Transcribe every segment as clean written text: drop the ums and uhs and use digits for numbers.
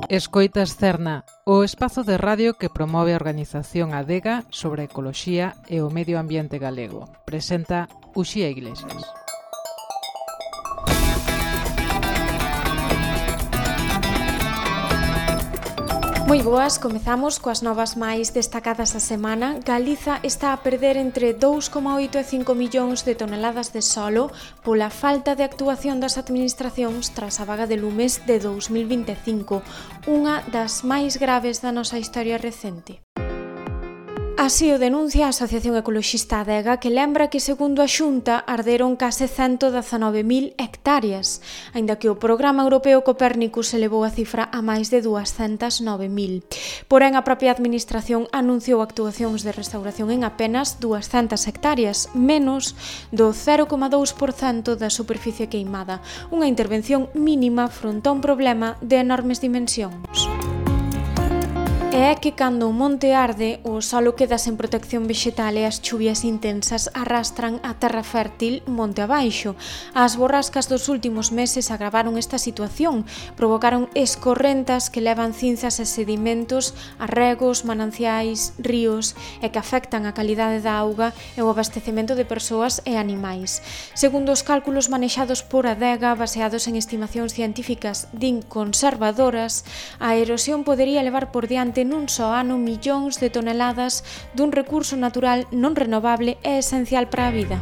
Escoitas Cerna, o espazo de radio que promove a organización Adega sobre a ecoloxía e o medio ambiente galego. Presenta Uxía Iglesias. Moi boas, comezamos coas novas máis destacadas a semana. Galiza está a perder entre 2,8 e 5 millóns de toneladas de solo pola falta de actuación das administracións tras a vaga de lumes de 2025, unha das máis graves da nosa historia recente. Así o denuncia a Asociación Ecoloxista Adega, que lembra que, segundo a Xunta, arderon case 119.000 hectáreas, aínda que o programa europeo Copérnicus elevou a cifra a máis de 209.000. Porén, a propia administración anunciou actuacións de restauración en apenas 200 hectáreas, menos do 0,2% da superficie queimada, unha intervención mínima fronte a un problema de enormes dimensións. E é que cando o monte arde, o solo queda sen protección vexetal e as chuvias intensas arrastran a terra fértil monte abaixo. As borrascas dos últimos meses agravaron esta situación, provocaron escorrentas que levan cinzas e sedimentos a regos, mananciais, ríos e que afectan a calidade da auga e o abastecemento de persoas e animais. Segundo os cálculos manexados por Adega, baseados en estimacións científicas din conservadoras, a erosión podería levar por diante nun só ano millóns de toneladas dun recurso natural non renovable e esencial para a vida.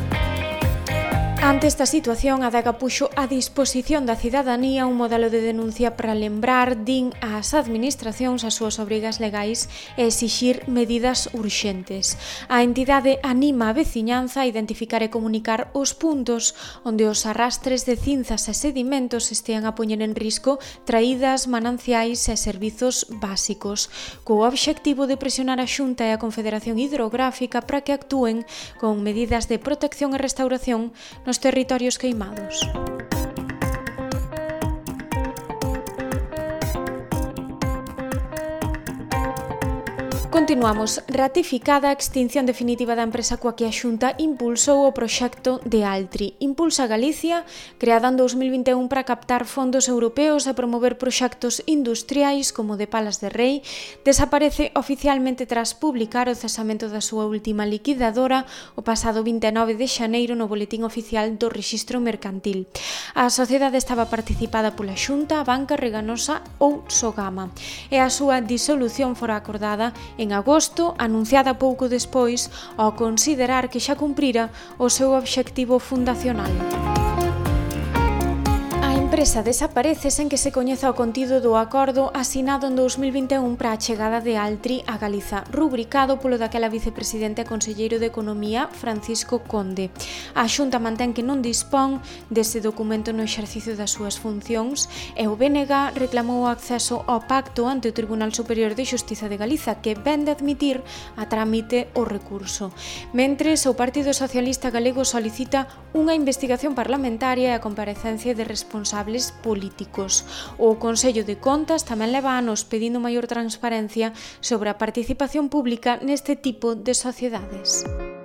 Ante esta situación, a Adega puxo a disposición da cidadanía un modelo de denuncia para lembrar, din, ás administracións as súas obrigas legais e exixir medidas urxentes. A entidade anima a veciñanza a identificar e comunicar os puntos onde os arrastres de cinzas e sedimentos estean a poñer en risco traídas, mananciais e servizos básicos, co obxectivo de presionar a Xunta e a Confederación Hidrográfica para que actúen con medidas de protección e restauración nos territorios queimados. Continuamos. Ratificada a extinción definitiva da empresa coa que a Xunta impulsou o proxecto de Altri. Impulsa Galicia, creada en 2021 para captar fondos europeos e promover proxectos industriais como de Palas de Rei, desaparece oficialmente tras publicar o cesamento da súa última liquidadora o pasado 29 de xaneiro no Boletín Oficial do Rexistro Mercantil. A sociedade estaba participada pola Xunta, a Banca Reganosa ou Sogama, e a súa disolución fora acordada en agosto, anunciada pouco despois, ao considerar que xa cumprira o seu obxectivo fundacional. A empresa desaparece sen que se coñeza o contido do acordo asinado en 2021 para a chegada de Altri a Galiza, rubricado polo daquela vicepresidente e conselleiro de Economía, Francisco Conde. A Xunta mantén que non dispón dese documento no exercicio das súas funcións e o BNG reclamou o acceso ao pacto ante o Tribunal Superior de Xustiza de Galiza, que ven de admitir a trámite o recurso. Mentres, o Partido Socialista Galego solicita unha investigación parlamentaria e a comparecencia de responsables políticos. O Consello de Contas tamén leva anos pedindo maior transparencia sobre a participación pública neste tipo de sociedades.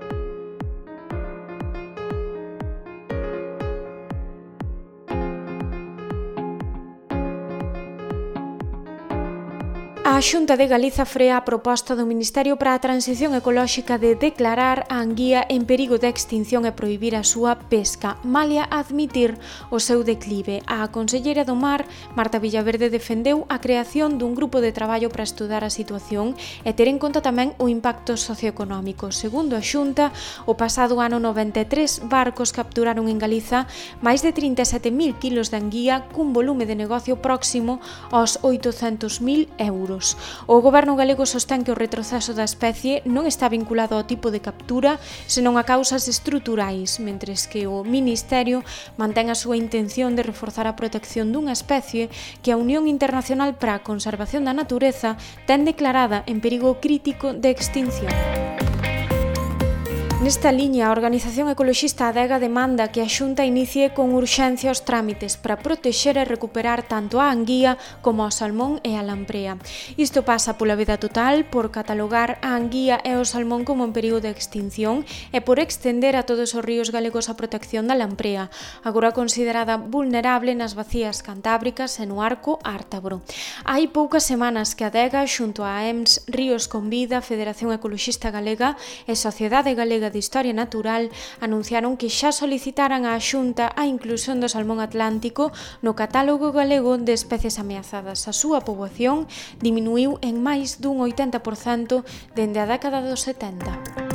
A Xunta de Galiza frea a proposta do Ministerio para a Transición Ecolóxica de declarar a anguía en perigo de extinción e prohibir a súa pesca, malia admitir o seu declive. A conselleira do Mar, Marta Villaverde, defendeu a creación dun grupo de traballo para estudar a situación e ter en conta tamén o impacto socioeconómico. Segundo a Xunta, o pasado ano 93 barcos capturaron en Galiza máis de 37.000 kilos de anguía cun volume de negocio próximo aos 800.000 euros. O goberno galego sostén que o retroceso da especie non está vinculado ao tipo de captura, senón a causas estruturais, mentres que o Ministerio mantén a súa intención de reforzar a protección dunha especie que a Unión Internacional para a Conservación da Natureza ten declarada en perigo crítico de extinción. Nesta liña, a organización ecoloxista Adega demanda que a Xunta inicie con urxencia os trámites para protexer e recuperar tanto a anguía como o salmón e a lamprea. Isto pasa pola veda total, por catalogar a anguía e o salmón como en perigo de extinción e por extender a todos os ríos galegos a protección da lamprea, agora considerada vulnerable nas bacías cantábricas e no arco ártabro. Hai poucas semanas que Adega, xunto a EMS, Ríos con Vida, Federación Ecoloxista Galega e Sociedade Galega de Historia Natural anunciaron que xa solicitaran á Xunta a inclusión do salmón atlántico no catálogo galego de especies ameazadas. A súa poboación diminuiu en máis dun 80% dende a década dos 70.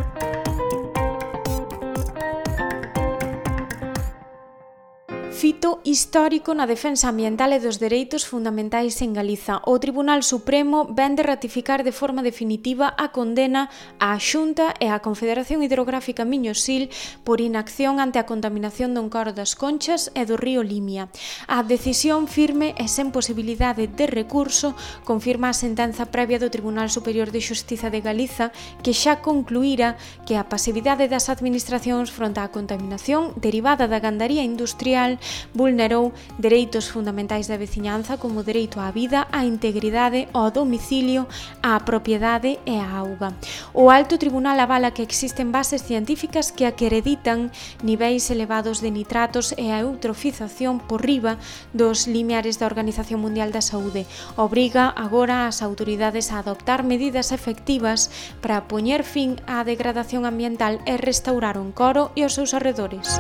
Fito histórico na defensa ambiental e dos dereitos fundamentais en Galiza. O Tribunal Supremo vén de ratificar de forma definitiva a condena á Xunta e á Confederación Hidrográfica Miño-Sil por inacción ante a contaminación do encoro das Conchas e do río Limia. A decisión firme e sen posibilidade de recurso confirma a sentenza previa do Tribunal Superior de Xustiza de Galiza que xa concluíra que a pasividade das administracións fronte á contaminación derivada da gandaría industrial vulnerou dereitos fundamentais da veciñanza como o dereito á vida, á integridade, ao domicilio, á propiedade e á auga. O Alto Tribunal avala que existen bases científicas que acreditan niveis elevados de nitratos e a eutrofización por riba dos limiares da Organización Mundial da Saúde. Obriga agora as autoridades a adoptar medidas efectivas para poñer fin á degradación ambiental e restaurar o encoro e os seus arredores.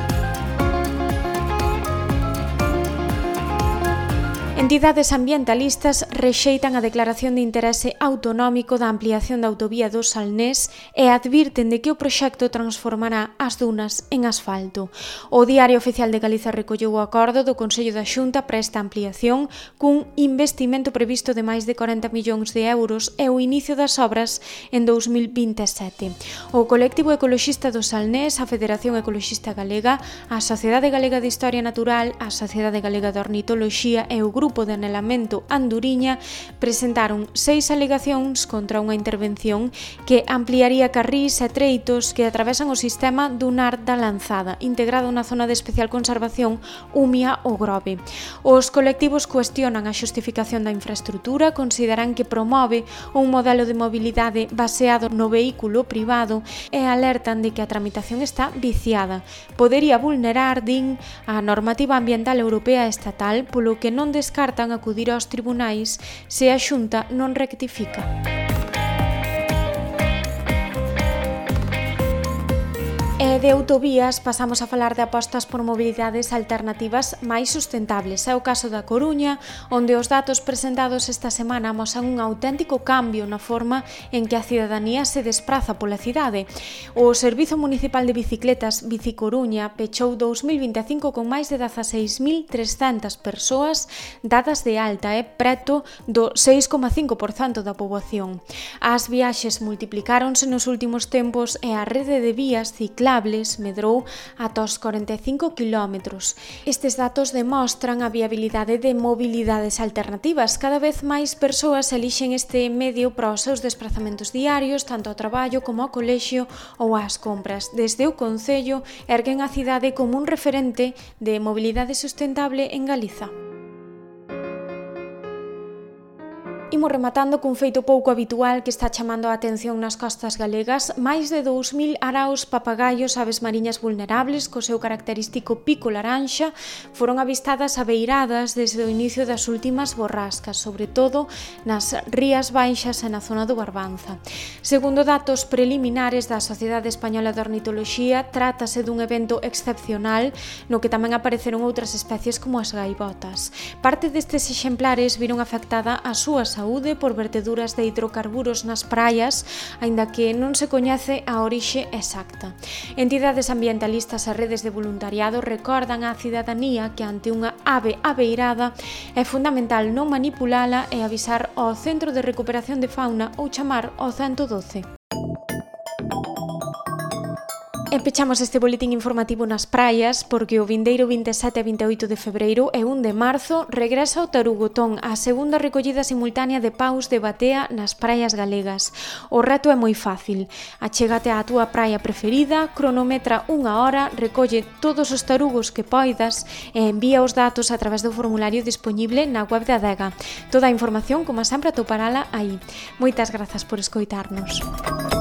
Entidades ambientalistas rexeitan a declaración de interese autonómico da ampliación da autovía do Salnés e advirten de que o proxecto transformará as dunas en asfalto. O Diario Oficial de Galiza recolleu o acordo do Consello da Xunta para esta ampliación cun investimento previsto de máis de 40 millóns de euros e o inicio das obras en 2027. O colectivo ecoloxista do Salnés, a Federación Ecoloxista Galega, a Sociedade Galega de Historia Natural, a Sociedade Galega de Ornitoloxía e o Grupo de Anelamento Anduriña presentaron 6 alegacións contra unha intervención que ampliaría carrís e treitos que atravesan o sistema dunar da Lanzada, integrado na zona de especial conservación Umia o Grove. Os colectivos cuestionan a xustificación da infraestrutura, consideran que promove un modelo de mobilidade baseado no vehículo privado e alertan de que a tramitación está viciada. Podería vulnerar, din, a normativa ambiental europea e estatal, polo que non descartan acudir aos tribunais se a Xunta non rectifica. E de autovías pasamos a falar de apostas por mobilidades alternativas máis sustentables. É o caso da Coruña, onde os datos presentados esta semana amosan un auténtico cambio na forma en que a cidadanía se despraza pola cidade. O Servizo Municipal de Bicicletas Bicicoruña pechou 2025 con máis de 16.300 persoas dadas de alta, preto do 6,5% da poboación. As viaxes multiplicáronse nos últimos tempos e a rede de vías ciclables medrou ata os 45 km. Estes datos demostran a viabilidade de mobilidades alternativas. Cada vez máis persoas elixen este medio para os seus desplazamentos diarios, tanto ao traballo como ao colexio ou ás compras. Desde o Concello erguen a cidade como un referente de mobilidade sustentable en Galiza. Imos rematando cun feito pouco habitual que está chamando a atención nas costas galegas. Máis de 2.000 araos, papagaios, aves mariñas vulnerables, co seu característico pico laranxa, foron avistadas abeiradas desde o inicio das últimas borrascas, sobre todo nas rías baixas e na zona do Barbanza. Segundo datos preliminares da Sociedade Española de Ornitoloxía, trátase dun evento excepcional no que tamén apareceron outras especies como as gaivotas. Parte destes exemplares viron afectada a súa saúde por verteduras de hidrocarburos nas praias, aínda que non se coñece a orixe exacta. Entidades ambientalistas e redes de voluntariado recordan á cidadanía que ante unha ave abeirada é fundamental non manipulala e avisar ao Centro de Recuperación de Fauna ou chamar ao 112. E pechamos este boletín informativo nas praias porque o vindeiro 27 e 28 de febreiro e 1 de marzo regresa o Tarugotón, a segunda recollida simultánea de paus de batea nas praias galegas. O reto é moi fácil. Achégate á túa praia preferida, cronometra 1 hora, recolle todos os tarugos que poidas e envía os datos a través do formulario dispoñible na web da Adega. Toda a información, como sempre, atoparala aí. Moitas grazas por escoitarnos.